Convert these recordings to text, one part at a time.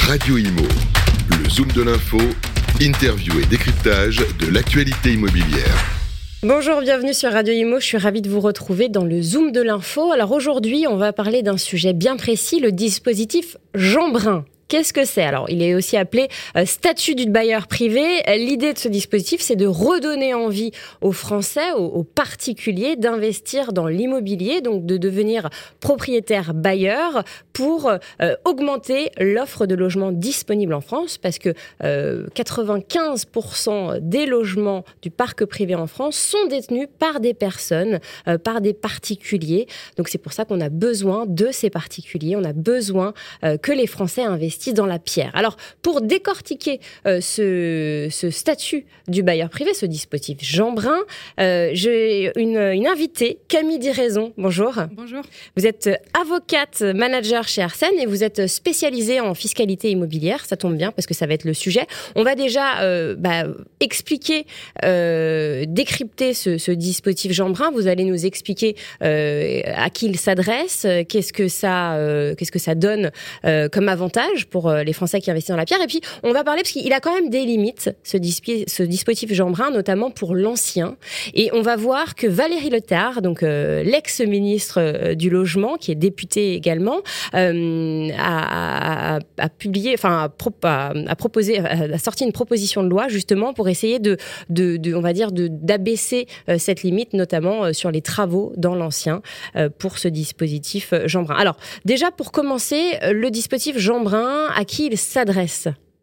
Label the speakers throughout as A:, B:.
A: Radio Imo, le zoom de l'info, interview et décryptage de l'actualité immobilière.
B: Bonjour, bienvenue sur Radio Imo, je suis ravie de vous retrouver dans le zoom de l'info. Alors aujourd'hui, on va parler d'un sujet bien précis, le dispositif Jeanbrun. Qu'est-ce que c'est ? Alors, il est aussi appelé statut du bailleur privé. L'idée de ce dispositif, c'est de redonner envie aux Français, aux particuliers, d'investir dans l'immobilier, donc de devenir propriétaire bailleur pour augmenter l'offre de logements disponibles en France, parce que 95% des logements du parc privé en France sont détenus par des personnes, par des particuliers. Donc, c'est pour ça qu'on a besoin de ces particuliers. On a besoin que les Français investissent dans la pierre. Alors, pour décortiquer ce statut du bailleur privé, ce dispositif Jeanbrun, j'ai une invitée, Camille Diraison. Bonjour.
C: Bonjour.
B: Vous êtes avocate, manager chez Arsène et vous êtes spécialisée en fiscalité immobilière. Ça tombe bien parce que ça va être le sujet. On va déjà expliquer, décrypter ce dispositif Jeanbrun. Vous allez nous expliquer à qui il s'adresse, qu'est-ce que ça donne comme avantage pour les Français qui investissent dans la pierre. Et puis, on va parler, parce qu'il a quand même des limites, ce dispositif Jeanbrun, notamment pour l'ancien. Et on va voir que Valérie Létard, donc l'ex-ministre du Logement, qui est députée également, a sorti une proposition de loi, justement, pour essayer d'abaisser cette limite, notamment sur les travaux dans l'ancien, pour ce dispositif Jeanbrun. Alors, déjà, pour commencer, le dispositif Jeanbrun, à qui il s'adresse ?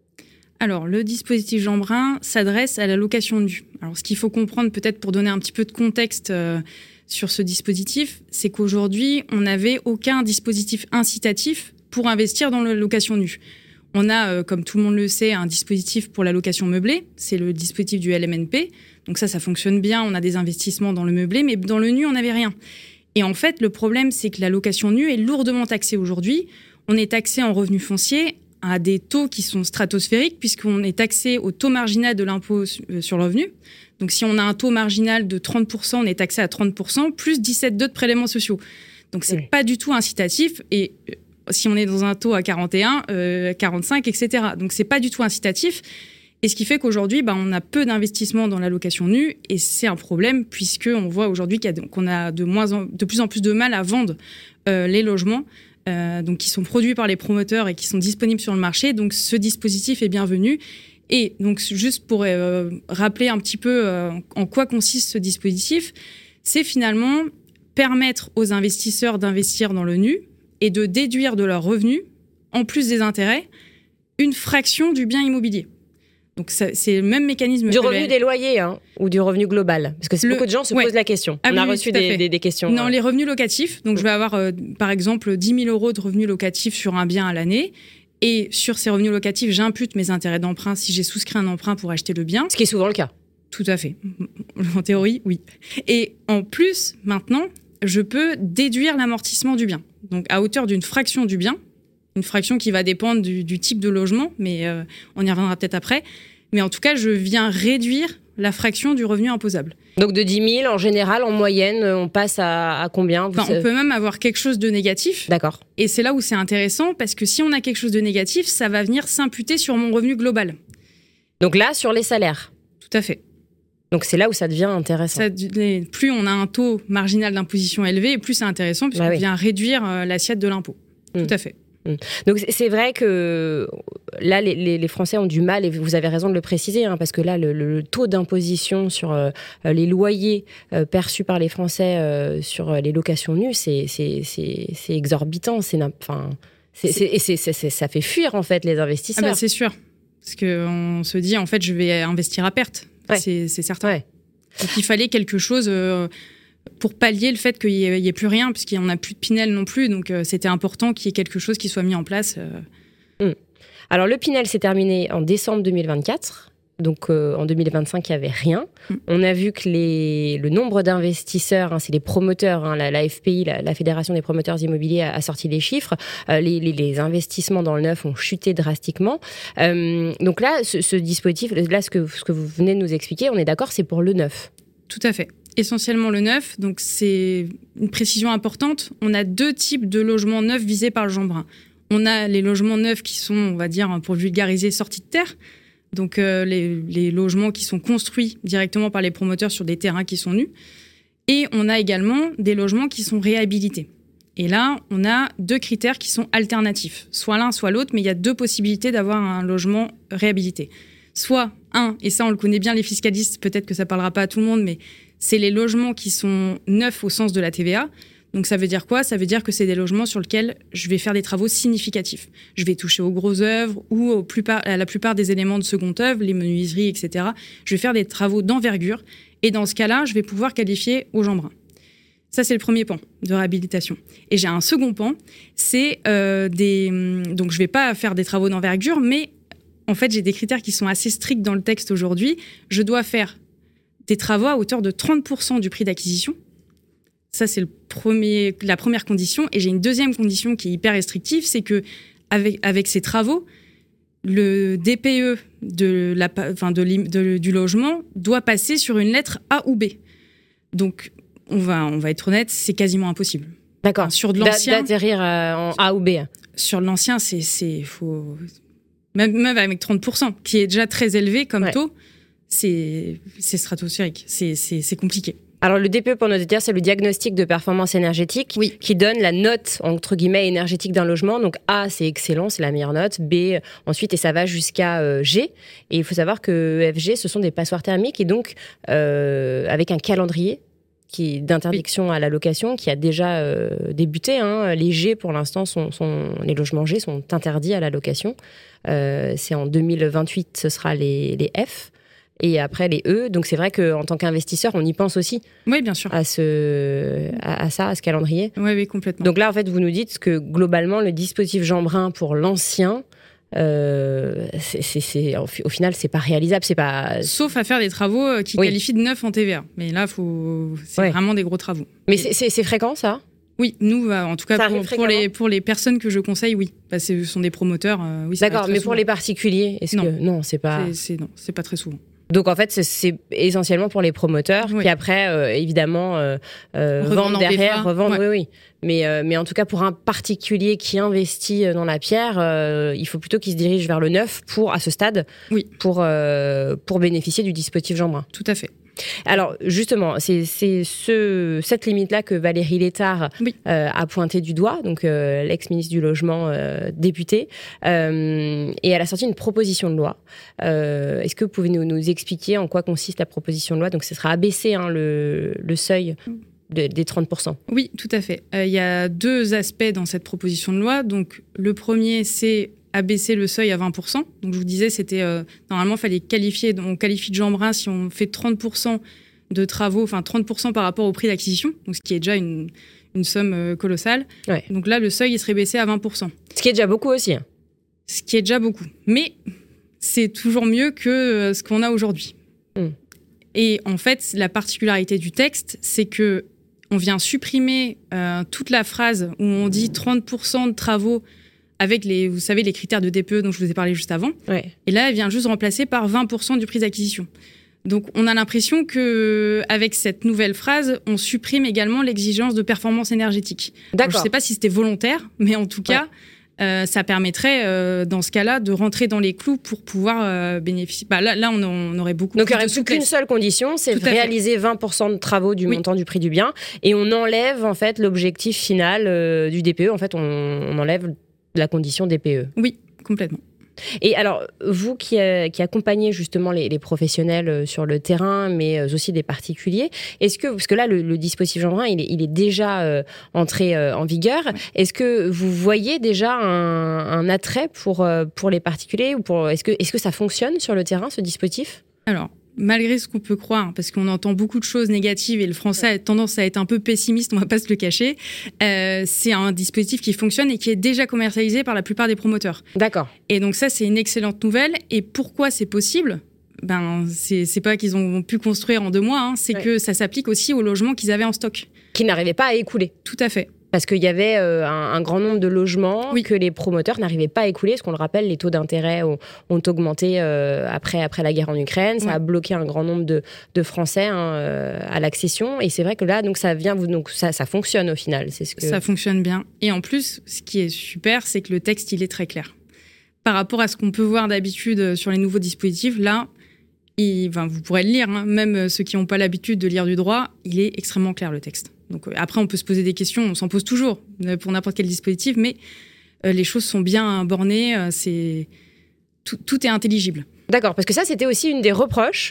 C: Alors, le dispositif Jeanbrun s'adresse à la location nue. Alors, ce qu'il faut comprendre, peut-être pour donner un petit peu de contexte sur ce dispositif, c'est qu'aujourd'hui, on n'avait aucun dispositif incitatif pour investir dans la location nue. On a, comme tout le monde le sait, un dispositif pour la location meublée. C'est le dispositif du LMNP. Donc ça fonctionne bien. On a des investissements dans le meublé, mais dans le nu, on n'avait rien. Et en fait, le problème, c'est que la location nue est lourdement taxée aujourd'hui. On est taxé en revenu foncier à des taux qui sont stratosphériques, puisqu'on est taxé au taux marginal de l'impôt sur le revenu. Donc, si on a un taux marginal de 30%, on est taxé à 30%, plus 17,2 de prélèvements sociaux. Donc, c'est pas du tout incitatif. Et si on est dans un taux à 41, 45, etc. Donc, c'est pas du tout incitatif. Et ce qui fait qu'aujourd'hui, on a peu d'investissements dans la location nue. Et c'est un problème, puisqu'on voit aujourd'hui qu'on a de plus en plus de mal à vendre les logements. Donc qui sont produits par les promoteurs et qui sont disponibles sur le marché. Donc ce dispositif est bienvenu. Et donc juste pour rappeler un petit peu en quoi consiste ce dispositif, c'est finalement permettre aux investisseurs d'investir dans le nu et de déduire de leurs revenus, en plus des intérêts, une fraction du bien immobilier. Donc c'est le même mécanisme.
B: Du revenu des loyers ou du revenu global ? Parce que beaucoup de gens se posent la question. On a reçu des questions.
C: Non, les revenus locatifs. Donc je vais avoir par exemple 10 000 € de revenus locatifs sur un bien à l'année. Et sur ces revenus locatifs, j'impute mes intérêts d'emprunt si j'ai souscrit un emprunt pour acheter le bien.
B: Ce qui est souvent le cas.
C: Tout à fait. En théorie, oui. Et en plus, maintenant, je peux déduire l'amortissement du bien. Donc à hauteur d'une fraction du bien. Une fraction qui va dépendre du type de logement, mais on y reviendra peut-être après. Mais en tout cas, je viens réduire la fraction du revenu imposable.
B: Donc de 10 000, en général, en moyenne, on passe à combien ?
C: On peut même avoir quelque chose de négatif.
B: D'accord.
C: Et c'est là où c'est intéressant, parce que si on a quelque chose de négatif, ça va venir s'imputer sur mon revenu global.
B: Donc là, sur les salaires ?
C: Tout à fait.
B: Donc c'est là où ça devient intéressant.
C: Plus on a un taux marginal d'imposition élevé, plus c'est intéressant, puisqu'on vient réduire l'assiette de l'impôt. Tout à fait.
B: Donc c'est vrai que là les Français ont du mal, et vous avez raison de le préciser, parce que là le taux d'imposition sur les loyers perçus par les Français sur les locations nues, c'est exorbitant, ça fait fuir en fait les investisseurs.
C: C'est sûr, parce qu'on se dit en fait je vais investir à perte, c'est certain. Ouais. Donc il fallait quelque chose pour pallier le fait qu'il n'y ait plus rien, puisqu'il n'y en a plus de Pinel non plus. Donc, c'était important qu'il y ait quelque chose qui soit mis en place.
B: Alors, le Pinel s'est terminé en décembre 2024. Donc, en 2025, il n'y avait rien. On a vu que le nombre d'investisseurs, c'est les promoteurs, la FPI, la Fédération des promoteurs immobiliers, a sorti les chiffres. Les investissements dans le neuf ont chuté drastiquement. Donc là, ce dispositif, là, ce que vous venez de nous expliquer, on est d'accord, c'est pour le neuf.
C: Tout à fait. Essentiellement le neuf, donc c'est une précision importante. On a deux types de logements neufs visés par le Jeanbrun. On a les logements neufs qui sont, on va dire, pour vulgariser, sortis de terre. Donc, les logements qui sont construits directement par les promoteurs sur des terrains qui sont nus. Et on a également des logements qui sont réhabilités. Et là, on a 2 critères qui sont alternatifs. Soit l'un, soit l'autre, mais il y a 2 possibilités d'avoir un logement réhabilité. Soit et ça on le connaît bien les fiscalistes, peut-être que ça parlera pas à tout le monde, mais c'est les logements qui sont neufs au sens de la TVA. Donc ça veut dire quoi ? Ça veut dire que c'est des logements sur lesquels je vais faire des travaux significatifs. Je vais toucher aux grosses œuvres ou à la plupart des éléments de seconde œuvre, les menuiseries, etc. Je vais faire des travaux d'envergure. Et dans ce cas-là, je vais pouvoir qualifier au Jeanbrun. Ça, c'est le premier pan de réhabilitation. Et j'ai un second pan, c'est donc je vais pas faire des travaux d'envergure, mais en fait, j'ai des critères qui sont assez stricts dans le texte aujourd'hui. Je dois faire des travaux à hauteur de 30% du prix d'acquisition. Ça, c'est la première condition. Et j'ai une deuxième condition qui est hyper restrictive, c'est que avec ces travaux, le DPE du logement doit passer sur une lettre A ou B. Donc, on va être honnête, c'est quasiment impossible.
B: D'accord.
C: Sur de l'ancien,
B: d'atterrir en A ou B.
C: Sur l'ancien, faut même avec 30%, qui est déjà très élevé comme taux, c'est stratosphérique, c'est compliqué.
B: Alors, le DPE, pour nos auditeurs, c'est le diagnostic de performance énergétique qui donne la note, entre guillemets, énergétique d'un logement. Donc, A, c'est excellent, c'est la meilleure note. B, ensuite, et ça va jusqu'à G. Et il faut savoir que FG, ce sont des passoires thermiques. Et donc, avec un calendrier d'interdiction à la location qui a déjà débuté. Les G, pour l'instant, les logements G sont interdits à la location. C'est en 2028, ce sera les F. Et après les E, donc c'est vrai qu'en tant qu'investisseur, on y pense aussi.
C: Oui, bien sûr.
B: À ce calendrier.
C: Oui, complètement.
B: Donc là, en fait, vous nous dites que globalement, le dispositif Jeanbrun pour l'ancien, au final, c'est pas réalisable, c'est pas.
C: Sauf à faire des travaux qui qualifient de neuf en TVA. Mais là, c'est vraiment des gros travaux.
B: Mais c'est fréquent, ça ?
C: Oui, nous, en tout cas, pour les personnes que je conseille, oui. Parce que ce sont des promoteurs. Oui,
B: d'accord, mais pour les particuliers, non, c'est pas.
C: Non, c'est pas très souvent.
B: Donc en fait, c'est essentiellement pour les promoteurs qui après, évidemment, revendent. Oui. Mais en tout cas, pour un particulier qui investit dans la pierre, il faut plutôt qu'il se dirige vers le neuf à ce stade, pour bénéficier du dispositif Jeanbrun.
C: Tout à fait.
B: Alors justement, c'est cette limite-là que Valérie Létard a pointé du doigt, donc l'ex-ministre du Logement, députée, et elle a sorti une proposition de loi. Est-ce que vous pouvez nous expliquer en quoi consiste la proposition de loi ? Donc ce sera abaisser le seuil des 30%. Oui,
C: tout à fait. Il y a 2 aspects dans cette proposition de loi. Donc le premier, c'est abaisser le seuil à 20%. Donc, je vous disais, normalement, il fallait on qualifie de Jeanbrun si on fait 30% de travaux, enfin 30% par rapport au prix d'acquisition, donc ce qui est déjà une somme colossale. Ouais. Donc là, le seuil, il serait baissé à 20%.
B: Ce qui est déjà beaucoup aussi.
C: Ce qui est déjà beaucoup. Mais c'est toujours mieux que ce qu'on a aujourd'hui. Et en fait, la particularité du texte, c'est que on vient supprimer toute la phrase où on dit 30% de travaux avec les critères de DPE dont je vous ai parlé juste avant. Ouais. Et là, elle vient juste remplacer par 20% du prix d'acquisition. Donc, on a l'impression qu'avec cette nouvelle phrase, on supprime également l'exigence de performance énergétique. D'accord. Donc, je ne sais pas si c'était volontaire, mais en tout cas, ça permettrait, dans ce cas-là, de rentrer dans les clous pour pouvoir bénéficier. Là, on aurait beaucoup
B: Donc,
C: plus de souplesse.
B: Donc, il n'y aurait plus qu'une seule condition, c'est de réaliser 20% de travaux du montant du prix du bien. Et on enlève, en fait, l'objectif final du DPE. En fait, on enlève la condition DPE.
C: Oui, complètement.
B: Et alors, vous qui accompagnez justement les professionnels sur le terrain, mais aussi des particuliers, parce que là, le dispositif Jeanbrun, il est déjà entré en vigueur, est-ce que vous voyez déjà un attrait pour les particuliers ou est-ce que ça fonctionne sur le terrain, ce dispositif ?
C: Alors, malgré ce qu'on peut croire, parce qu'on entend beaucoup de choses négatives et le français a tendance à être un peu pessimiste, on va pas se le cacher, c'est un dispositif qui fonctionne et qui est déjà commercialisé par la plupart des promoteurs.
B: D'accord.
C: Et donc ça, c'est une excellente nouvelle. Et pourquoi c'est possible ? C'est pas qu'ils ont pu construire en 2 mois, c'est que ça s'applique aussi aux logements qu'ils avaient en stock.
B: Qui n'arrivaient pas à écouler.
C: Tout à fait.
B: Parce qu'il y avait un grand nombre de logements que les promoteurs n'arrivaient pas à écouler. Parce qu'on le rappelle, les taux d'intérêt ont augmenté après la guerre en Ukraine. Ça a bloqué un grand nombre de Français à l'accession. Et c'est vrai que là, donc ça fonctionne au final.
C: Ça fonctionne bien. Et en plus, ce qui est super, c'est que le texte, il est très clair. Par rapport à ce qu'on peut voir d'habitude sur les nouveaux dispositifs, là, vous pourrez le lire, même ceux qui n'ont pas l'habitude de lire du droit, il est extrêmement clair, le texte. Donc après, on peut se poser des questions, on s'en pose toujours pour n'importe quel dispositif, mais les choses sont bien bornées, tout est intelligible.
B: D'accord, parce que ça, c'était aussi une des reproches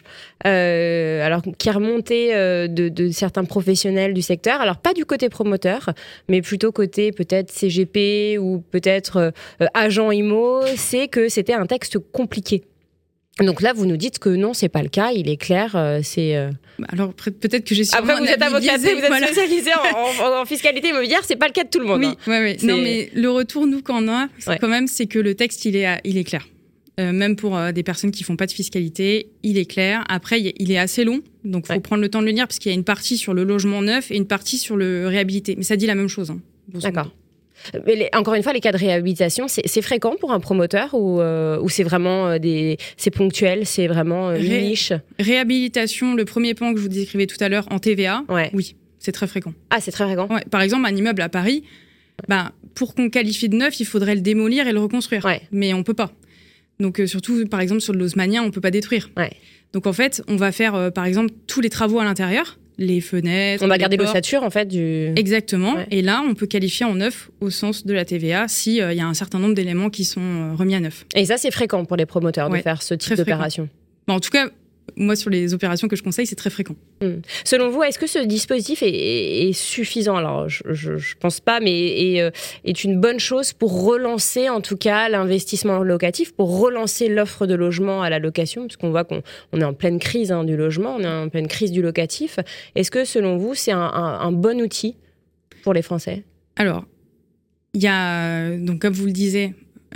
B: qui remontait de certains professionnels du secteur. Alors, pas du côté promoteur, mais plutôt côté peut-être CGP ou peut-être agent IMO, c'est que c'était un texte compliqué. Donc là, vous nous dites que non, c'est pas le cas, il est clair,
C: Alors peut-être que j'ai sûrement...
B: Après, vous êtes avocate, vous êtes spécialisée en fiscalité immobilière, c'est pas le cas de tout le monde.
C: Oui. Non, mais le retour, nous, qu'on a, quand même, c'est que le texte, il est clair. Même pour des personnes qui font pas de fiscalité, il est clair. Après, il est assez long, donc faut prendre le temps de le lire, parce qu'il y a une partie sur le logement neuf et une partie sur le réhabilité. Mais ça dit la même chose.
B: D'accord. Mais encore une fois, les cas de réhabilitation, c'est fréquent pour un promoteur ou c'est vraiment c'est ponctuel, c'est vraiment une niche?
C: Réhabilitation, le premier point que je vous décrivais tout à l'heure en TVA, oui, c'est très fréquent.
B: Ah, c'est très fréquent.
C: Par exemple, un immeuble à Paris, pour qu'on qualifie de neuf, il faudrait le démolir et le reconstruire. Mais on peut pas. Donc surtout, par exemple, sur le Haussmannien, on peut pas détruire. Donc en fait, on va faire, par exemple, tous les travaux à l'intérieur. Les fenêtres.
B: On va garder l'ossature, en fait, du...
C: Exactement. Et là, on peut qualifier en neuf au sens de la TVA s'il y a un certain nombre d'éléments qui sont remis à neuf.
B: Et ça, c'est fréquent pour les promoteurs de faire ce type d'opération.
C: En tout cas, moi, sur les opérations que je conseille, c'est très fréquent.
B: Selon vous, est-ce que ce dispositif est suffisant? Alors, je pense pas, mais est une bonne chose pour relancer, en tout cas, l'investissement locatif, pour relancer l'offre de logement à la location, parce qu'on voit qu'on est en pleine crise du logement, on est en pleine crise du locatif. Est-ce que, selon vous, c'est un bon outil pour les Français? Alors,
C: il y a, donc, comme vous le disiez,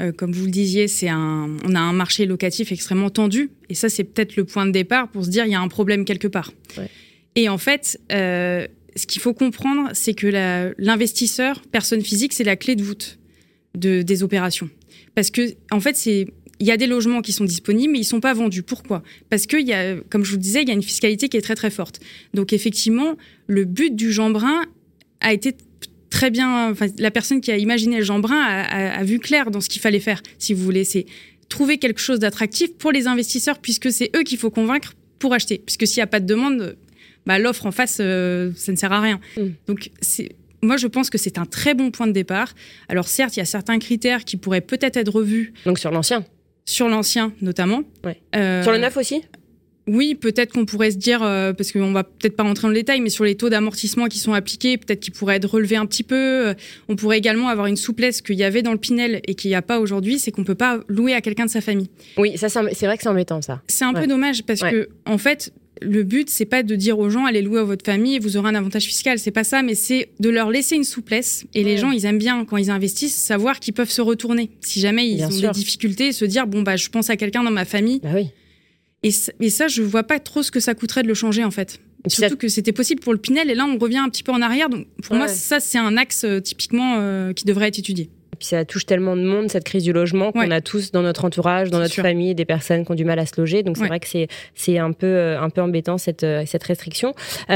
C: on a un marché locatif extrêmement tendu. Et ça, c'est peut-être le point de départ pour se dire qu'il y a un problème quelque part. Et en fait, ce qu'il faut comprendre, c'est que l'investisseur, personne physique, c'est la clé de voûte des opérations. Parce que, en fait, il y a des logements qui sont disponibles, mais ils ne sont pas vendus. Pourquoi? Parce que, comme je vous le disais, il y a une fiscalité qui est très, très forte. Donc, effectivement, le but du Jeanbrun a été très bien, la personne qui a imaginé le Jeanbrun a vu clair dans ce qu'il fallait faire, si vous voulez. C'est trouver quelque chose d'attractif pour les investisseurs, puisque c'est eux qu'il faut convaincre pour acheter. Puisque s'il n'y a pas de demande, l'offre en face, ça ne sert à rien. Donc, moi, je pense que c'est un très bon point de départ. Alors, certes, il y a certains critères qui pourraient peut-être être revus.
B: Donc, sur l'ancien? Sur l'ancien, notamment. Sur le neuf aussi?
C: Oui, peut-être qu'on pourrait se dire, parce qu'on va peut-être pas rentrer dans le détail, mais sur les taux d'amortissement qui sont appliqués, peut-être qu'ils pourraient être relevés un petit peu. On pourrait également avoir une souplesse qu'il y avait dans le Pinel et qu'il n'y a pas aujourd'hui, c'est qu'on peut pas louer à quelqu'un de sa famille.
B: Oui, ça c'est vrai que c'est embêtant, ça.
C: C'est un peu dommage parce que, en fait, le but, c'est pas de dire aux gens, allez louer à votre famille et vous aurez un avantage fiscal. C'est pas ça, mais c'est de leur laisser une souplesse. Et les gens, ils aiment bien, quand ils investissent, savoir qu'ils peuvent se retourner. Si jamais ils ont des difficultés, se dire, je pense à quelqu'un dans ma famille.
B: Oui.
C: Et ça, je vois pas trop ce que ça coûterait de le changer, en fait. Surtout que c'était possible pour le Pinel, et là, on revient un petit peu en arrière. Donc, pour moi, ça, c'est un axe typiquement qui devrait être étudié.
B: Et puis, ça touche tellement de monde, cette crise du logement, qu'on a tous dans notre entourage, dans notre famille, des personnes qui ont du mal à se loger. Donc, c'est vrai que c'est un peu embêtant, cette restriction.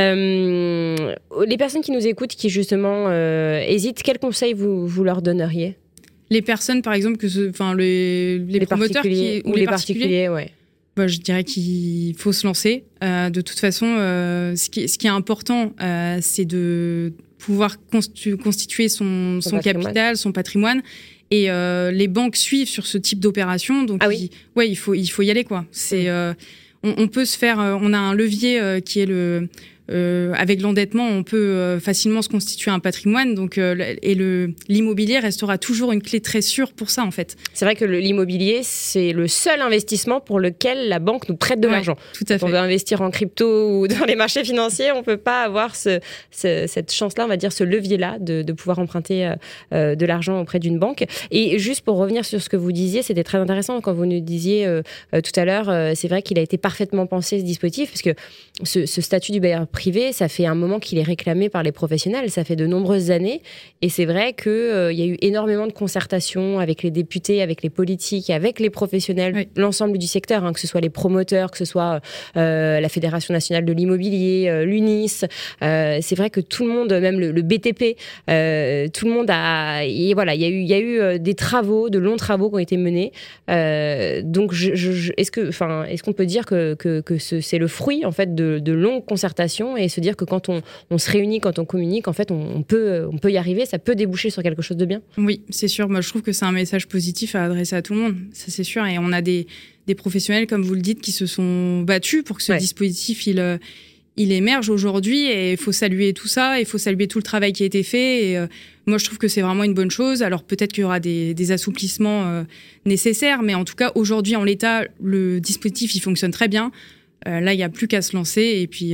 B: Les personnes qui nous écoutent, qui justement hésitent, quels conseils vous leur donneriez?
C: Les personnes, par exemple, les promoteurs
B: ou les particuliers,
C: je dirais qu'il faut se lancer. De toute façon, ce qui est important, c'est de pouvoir constituer son capital, son patrimoine. Et les banques suivent sur ce type d'opération. Donc, il faut y aller, quoi. On peut se faire... on a un levier qui est avec l'endettement, on peut facilement se constituer un patrimoine. Donc, et l'immobilier restera toujours une clé très sûre pour ça, en fait.
B: C'est vrai que l'immobilier, c'est le seul investissement pour lequel la banque nous prête de l'argent.
C: Tout à fait.
B: Quand on veut investir en crypto ou dans les marchés financiers, on ne peut pas avoir cette chance-là, on va dire ce levier-là de pouvoir emprunter de l'argent auprès d'une banque. Et juste pour revenir sur ce que vous disiez, c'était très intéressant quand vous nous disiez tout à l'heure, c'est vrai qu'il a été parfaitement pensé, ce dispositif, parce que ce statut du bailleur privé, ça fait un moment qu'il est réclamé par les professionnels, ça fait de nombreuses années. Et c'est vrai qu'il y a eu énormément de concertations avec les députés, avec les politiques, avec les professionnels, l'ensemble du secteur, que ce soit les promoteurs, que ce soit la Fédération nationale de l'immobilier, l'UNIS. C'est vrai que tout le monde, même le BTP, tout le monde a... Et voilà, il y a eu des travaux, de longs travaux qui ont été menés. Donc, est-ce qu'on peut dire que c'est le fruit en fait de longues concertations et se dire que quand on se réunit, quand on communique, en fait, on peut y arriver, ça peut déboucher sur quelque chose de bien.
C: Oui, c'est sûr. Moi, je trouve que c'est un message positif à adresser à tout le monde, ça c'est sûr. Et on a des professionnels, comme vous le dites, qui se sont battus pour que ce dispositif il émerge aujourd'hui, et il faut saluer tout ça, il faut saluer tout le travail qui a été fait. Et moi, je trouve que c'est vraiment une bonne chose. Alors peut-être qu'il y aura des assouplissements nécessaires, mais en tout cas, aujourd'hui, en l'état, le dispositif, il fonctionne très bien. Là, il n'y a plus qu'à se lancer, et puis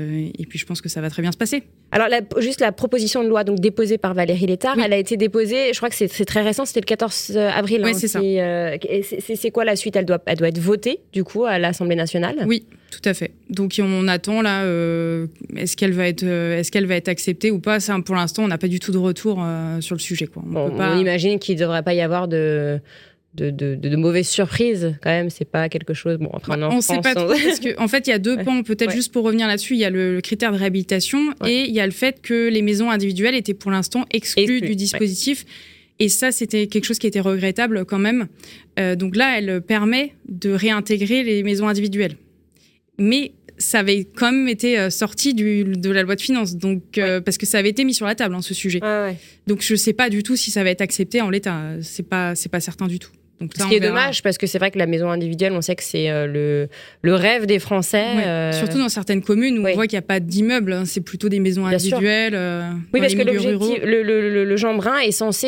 C: je pense que ça va très bien se passer.
B: Alors, juste la proposition de loi donc déposée par Valérie Létard, elle a été déposée, je crois que c'est très récent, c'était le 14 avril.
C: Oui, c'est ça.
B: C'est quoi la suite ? Elle doit être votée, du coup, à l'Assemblée nationale ?
C: Oui, tout à fait. Donc, on attend, là, est-ce qu'elle va être acceptée ou pas ? Ça, pour l'instant, on n'a pas du tout de retour sur le sujet, quoi.
B: On imagine qu'il ne devrait pas y avoir de mauvaises surprises quand même, c'est pas quelque chose
C: on ne sait pas trop parce que en fait il y a deux pans, peut-être juste pour revenir là-dessus, il y a le critère de réhabilitation et il y a le fait que les maisons individuelles étaient pour l'instant exclues du dispositif et ça c'était quelque chose qui était regrettable quand même. Donc là elle permet de réintégrer les maisons individuelles, mais ça avait quand même été sorti de la loi de finances, donc parce que ça avait été mis sur la table, ce sujet. Donc je sais pas du tout si ça va être accepté en l'état. C'est pas certain du tout. Donc là,
B: ce qui est dommage, parce que c'est vrai que la maison individuelle, on sait que c'est le rêve des Français.
C: Surtout dans certaines communes où on voit qu'il n'y a pas d'immeubles, c'est plutôt des maisons individuelles.
B: Oui, parce que l'objectif, le Jeanbrun est censé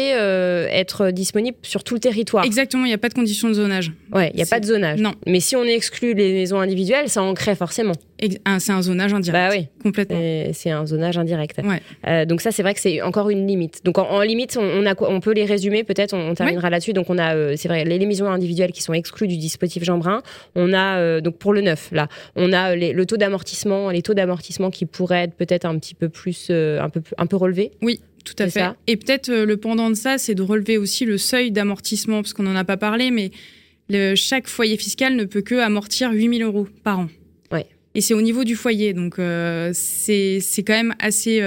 B: être disponible sur tout le territoire.
C: Exactement, il n'y a pas de condition de zonage.
B: Ouais, il n'y a pas de zonage. Non. Mais si on exclut les maisons individuelles, ça en crée forcément.
C: C'est un zonage indirect.
B: Bah oui,
C: complètement.
B: C'est un zonage indirect.
C: Ouais.
B: Donc ça, c'est vrai que c'est encore une limite. Donc en limite, on peut les résumer peut-être. On terminera là-dessus. Donc on a, c'est vrai, les maisons individuelles qui sont exclues du dispositif Jeanbrun. On a donc pour le neuf là, on a le taux d'amortissement, les taux d'amortissement qui pourraient être peut-être un petit peu plus, un peu relevés.
C: Oui. Tout à fait. Ça. Et peut-être le pendant de ça, c'est de relever aussi le seuil d'amortissement, parce qu'on n'en a pas parlé, mais chaque foyer fiscal ne peut que amortir 8 000 € par an.
B: Ouais.
C: Et c'est au niveau du foyer, donc c'est quand même assez...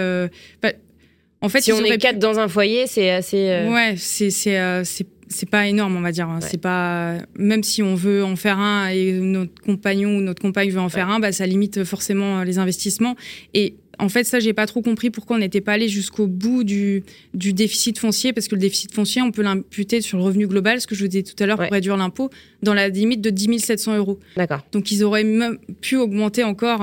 C: en fait,
B: si on est 4 dans un foyer, c'est assez...
C: Ouais, c'est pas énorme, on va dire. Ouais. C'est pas... Même si on veut en faire un et notre compagnon ou notre compagne veut en faire un, ça limite forcément les investissements. Et en fait, ça, j'ai pas trop compris pourquoi on n'était pas allé jusqu'au bout du déficit foncier, parce que le déficit foncier, on peut l'imputer sur le revenu global, ce que je vous disais tout à l'heure, pour réduire l'impôt, dans la limite de 10 700 €.
B: D'accord.
C: Donc, ils auraient même pu augmenter encore...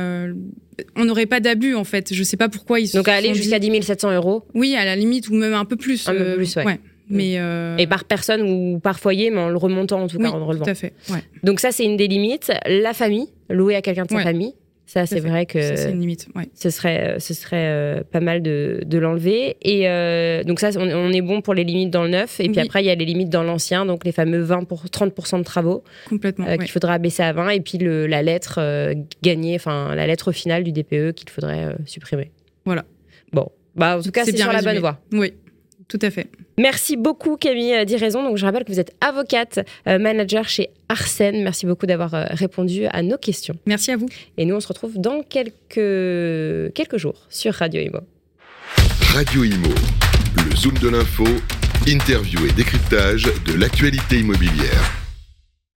C: on n'aurait pas d'abus, en fait. Je sais pas pourquoi ils se
B: Donc, à aller jusqu'à 10 700 €.
C: Oui, à la limite, ou même un peu plus.
B: Un peu plus, ouais.
C: Mais
B: Et par personne ou par foyer, mais en le remontant en tout cas, en le relevant.
C: Tout à fait. Ouais.
B: Donc ça, c'est une des limites. La famille, louer à quelqu'un de sa famille, ça c'est vrai que
C: ça, c'est une limite. Ouais.
B: Ce serait pas mal de l'enlever. Et donc ça, on est bon pour les limites dans le neuf. Et puis après, il y a les limites dans l'ancien, donc les fameux 30% de travaux.
C: Complètement.
B: Qu'il faudra abaisser à 20. Et puis la lettre gagnée, enfin la lettre finale du DPE qu'il faudrait supprimer.
C: Voilà.
B: Bon, en tout cas, c'est sur la bonne voie.
C: Oui. Tout à fait.
B: Merci beaucoup Camille Diraison. Donc je rappelle que vous êtes avocate, manager chez Arsène. Merci beaucoup d'avoir répondu à nos questions.
C: Merci à vous.
B: Et nous on se retrouve dans quelques jours sur Radio Imo.
A: Radio Imo, le zoom de l'info, interview et décryptage de l'actualité immobilière.